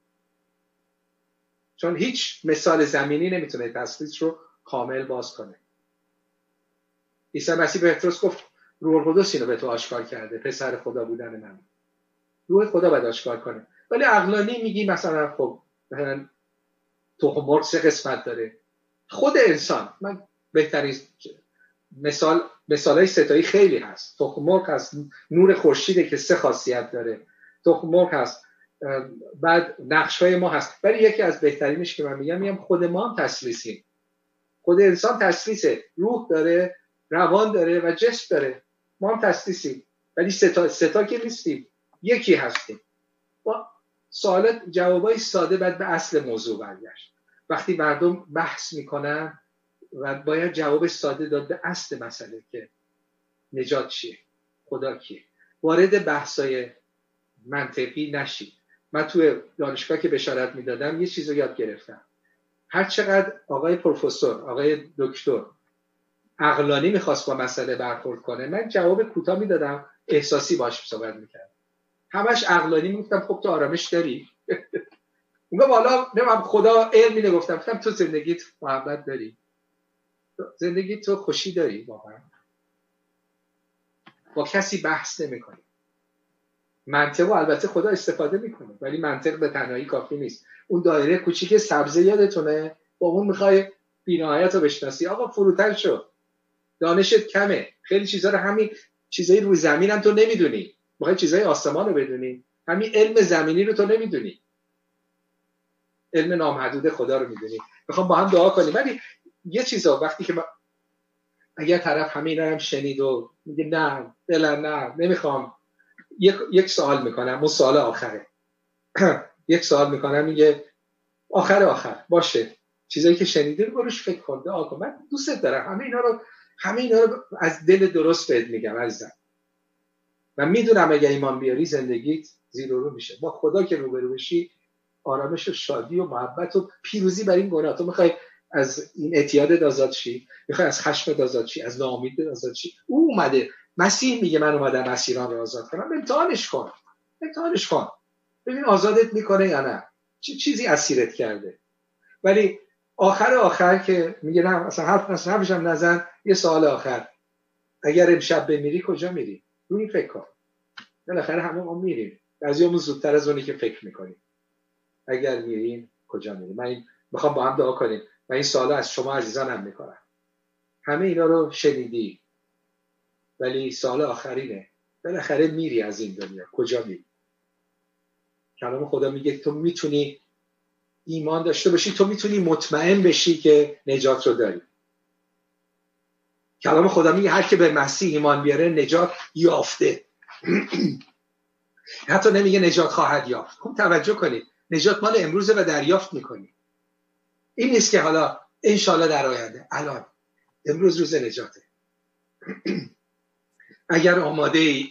چون هیچ مثال زمینی نمیتونه تسلیس رو کامل باز کنه. عیسی مسیح به پتروس گفت روح القدس اینو به تو آشکار کرده، پسر خدا بودن من. روح خدا باید آشکار کنه. ولی عقلانی میگی مثلا خب مثلا تخم مرغ سه قسمت داره. خود انسان، من بهترین مثال مثالای ستایی خیلی هست. تخم مرغ هست، نور خورشیده که سه خاصیت داره. تخم مرغ هست، بعد نقش‌های ما هست. ولی یکی از بهترینش که من میگم میگم خود ما هم تسلیسیم. خود انسان تسلیسه. روح داره، روان داره و جسم داره. ما هم تسلیسیم. ولی ستا ستا که نیستیم، یکی هستیم. با سوالات جوابای ساده بعد به اصل موضوع برگشت. وقتی مردم بحث میکنن و باید جواب ساده داد به اصل مسئله که نجات چیه، خدا کیه. وارد بحثای منطقی نشید. من توی دانشگاه که بشارت میدادم یه چیز رو یاد گرفتم. هر چقدر آقای پروفسور، آقای دکتر عقلانی میخواست با مسئله برخورد کنه، من جواب کوتاه میدادم، احساسی باش صحبت میکردم. همش عقلانی میگفتم خب تو آرامش داری؟ میگم والا نمیم خدا علمی نگفتم. گفتم تو زندگیت محبت داری؟ زندگی تو خوشی داری؟ واقعا با کسی بحث نمی کنی. منطق البته خدا استفاده میکنه، ولی منطق به تنهایی کافی نیست. اون دایره کوچیک سبزه یادتونه؟ با اون میخوای بی‌نهایت رو بشناسی. آقا فروتن شو، دانشت کمه. خیلی چیزا رو، همین چیزای روی زمین هم تو نمیدونی، میخوای چیزای آسمان رو بدونی. همین علم زمینی رو تو نمیدونی، علم نامحدود خدا رو میدونی. میخوام با هم دعا کنیم. ولی یه چیزا وقتی که ما اگر طرف همین رو هم شنید و میگه نه بلا نه نمیخوام، یک یک سوال میکنم. اون سوال آخره. یک سوال میکنم، میگه آخر آخر باشه چیزایی که شنیدی رو بروش فکر کن، دعا کن. من دوست دارم همه اینا رو همه اینا رو از دل درست بهت میگم عزیزم. و میدونم اگه ایمان بیاری زندگیت زیر و رو میشه. با خدا که روبرو بشی آرامش و شادی و محبت و پیروزی بر این گناه. تو میخوای از این اعتیاد آزاد شی، میخوای از خشم آزاد شی، از ناامیدی آزاد شی. او اومده، مسیح میگه من اومدم اسیران رو آزاد کنم. امتحانش کن، امتحانش کن ببین آزادت میکنه یا نه، چه چیزی اسیرت کرده. ولی آخر آخر که میگه نه اصلا حرف اصلا حرفش هم نزن، یه سوال آخر، اگر امشب بمیری کجا میری؟ روی فکر کن. بالاخره همه ما میریم، بعضیامون زودتر از اونی که فکر میکنیم. اگر میریم کجا میریم؟ من این میخوام با هم دعا کنیم و این سوال از شما عزیزانم میکنم. همه اینا رو شنیدی، ولی سوال آخرینه، بالاخره میری از این دنیا، کجا میری؟ کلام خدا میگه تو میتونی ایمان داشته باشی، تو میتونی مطمئن بشی که نجات رو داری. کلام خدا میگه هر که به مسیح ایمان بیاره نجات یافته. حتی نمیگه نجات خواهد یافت. خوب توجه کنید، نجات مال امروزه و دریافت میکنی. این نیست که حالا انشالله در آینده، الان امروز روز نجاته. اگر آماده ای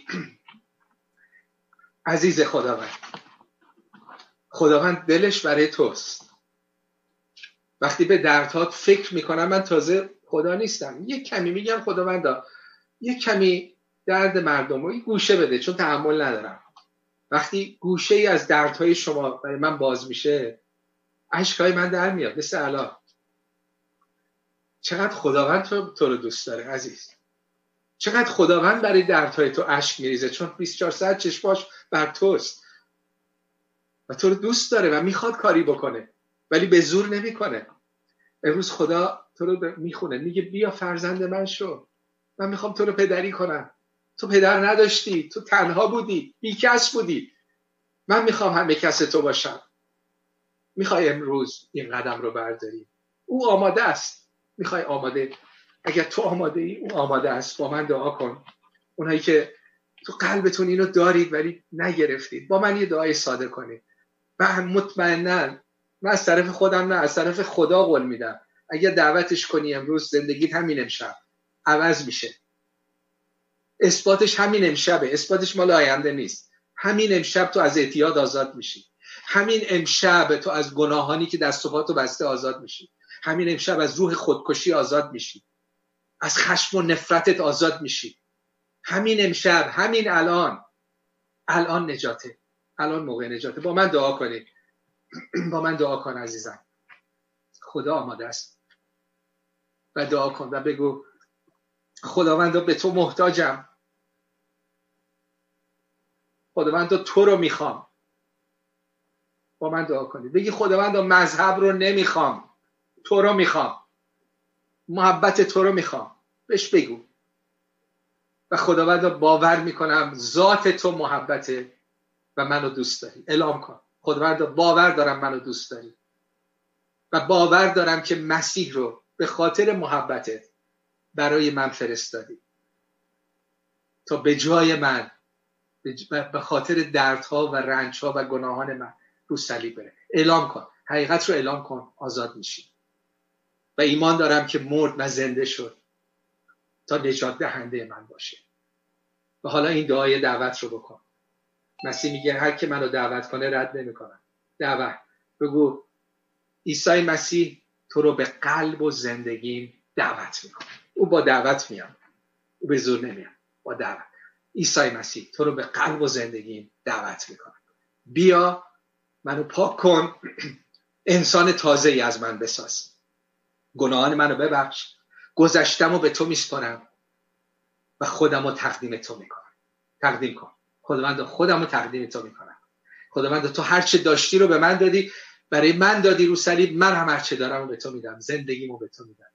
عزیز خداوند، خداوند دلش برای توست. وقتی به دردهات فکر میکنم، من تازه خدا نیستم، یک کمی میگم خداوندا یک کمی درد مردم رو گوشه بده، چون تحمل ندارم. وقتی گوشه ای از دردهای شما برای من باز میشه، اشکای من در میاد مثل الان. چقدر خداوند تو, تو رو دوست داره عزیز. چقدر خداوند برای دردهای تو اشک میریزه، چون بیست و چهار ساعت چشماش بر توست و تو رو دوست داره و میخواد کاری بکنه ولی به زور نمیکنه. امروز خدا تو رو میخونه، میگه بیا فرزند من شو، من میخوام تو رو پدری کنم. تو پدر نداشتی، تو تنها بودی، بیکس بودی، من میخوام همه کس تو باشم. میخوای امروز این قدم رو برداری؟ او آماده است. میخوای آماده؟ اگر تو آماده ای، او آماده است. با من دعا کن. اونایی که تو قلبتون اینو دارید ولی نگرفتید، با من یه دعای ساده کنید و مطمئناً من از طرف خودم نه، از طرف خدا قول میدم اگر دعوتش کنی امروز، زندگیت همین امشب عوض میشه. اثباتش همین امشبه، اثباتش مال آینده نیست. همین امشب تو از اعتیاد آزاد میشی. همین امشب تو از گناهانی که دست و پاتو بسته آزاد میشی. همین امشب از روح خودکشی آزاد میشی. از خشم و نفرتت آزاد میشی. همین امشب، همین الان، الان نجاته، الان موقع نجاته. با من دعا کنید. با من دعا کن عزیزم. خدا آماده است. و دعا کن و بگو خداوند به تو محتاجم. خداوند تو رو میخوام. با من دعا کنید. بگی خداوند مذهب رو نمیخوام، تو رو میخوام. محبت تو رو میخوام. بهش بگو. و خداوند باور میکنم ذات تو محبته و منو دوست داری. اعلام کن. خداوند باور دارم منو دوست داری و باور دارم که مسیح رو به خاطر محبتت برای من فرستادی تا به جای من، به خاطر دردها و رنجها و گناهان من رو صلیب بره. اعلام کن. حقیقت رو اعلام کن. آزاد میشی. و ایمان دارم که مرد و زنده شد تا نجات دهنده من باشه. و حالا این دعای دعوت رو بکن. مسیح میگه هر که منو دعوت کنه رد نمیکنم. دعوت. بگو عیسی مسیح تو رو به قلب و زندگیم دعوت میکنه. او با دعوت میاد. او به زور نمیاد. با دعوت. عیسی مسیح تو رو به قلب و زندگیم دعوت میکنه. بیا منو پاک کن. انسان تازه ای از من بساز. گناهان منو ببخش. گذشتم رو به تو میسپارم و خودم رو تقدیم تو میکنم. تقدیم کن. خداوند خودم رو تقدیم تو میکنم. خداوند تو هر چه داشتی رو به من دادی، برای من دادی رو صلیب. من هم هر چه دارم رو به تو میدم. زندگیمو به تو میدم.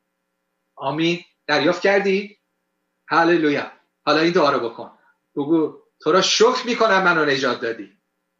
آمین. دریافت کردی؟ هللویا. حالا این دعا رو بکن. بگو تو را شکر میکنم منو نجات دادی.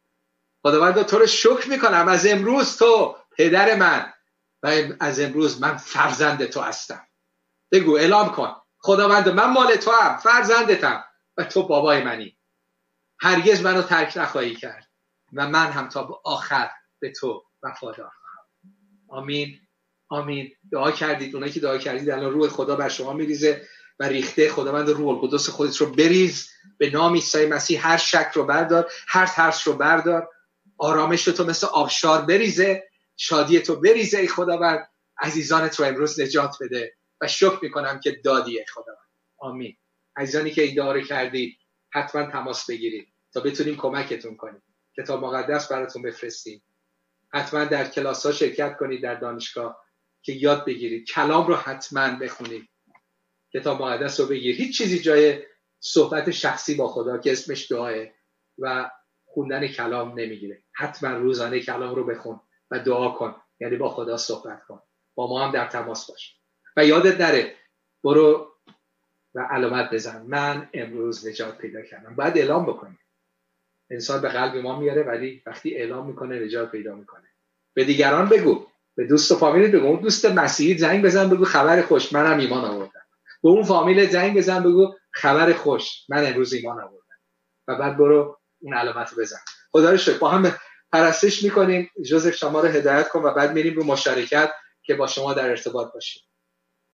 خداوند تو رو شکر میکنم از امروز تو پدر من و از امروز من فرزند تو هستم. بگو اعلام کن. خداوند من مال تو هم، فرزندتم و تو بابای منی. هرگز منو ترک نخواهی کرد و من هم تا به آخر به تو وفادار خواهم. آمین. آمین. دعا کردید. اونایی که دعا کردید الان روح خدا بر شما میریزه و ریخته. خداوند روح القدس خودت رو بریز به نام عیسی مسیح. هر شک رو بردار، هر ترس رو بردار. آرامش تو مثل آبشار بریزه. شادی تو بریزه ای خداوند. عزیزانت رو امروز نجات بده و شکر میکنم که دادی ای خداوند. آمین. عزیزانی که این دعا رو کردید حتما تماس بگیرید تا بتونیم کمکتون کنیم. کتاب مقدس براتون بفرستیم. حتما در کلاس ها شرکت کنید در دانشگاه که یاد بگیرید. کلام رو حتما بخونید. کتاب مقدس رو بگیر. هیچ چیزی جای صحبت شخصی با خدا که اسمش دعاه و خوندن کلام نمیگیره. حتما روزانه کلام رو بخون و دعا کن. یعنی با خدا صحبت کن. با ما هم در تماس باش. و یادت نره برو و علامت بزن من امروز نجات پیدا کردم. باید اعلام بکنی. انسان به قلب ما میاره ولی وقتی اعلام میکنه نجات پیدا میکنه. به دیگران بگو. به دوست و فامیلت بگو. اون دوست مسیحی زنگ بزن بگو خبر خوش منم ایمان آوردم. به اون فامیل زنگ بزن بگو خبر خوش من امروز ایمان آوردم. و بعد برو اون علامت رو بزن. خدا رو شکر. با هم پرستش میکنیم. جوزف شما رو هدایت کن و بعد میریم رو مشارکت که با شما در ارتباط باشیم.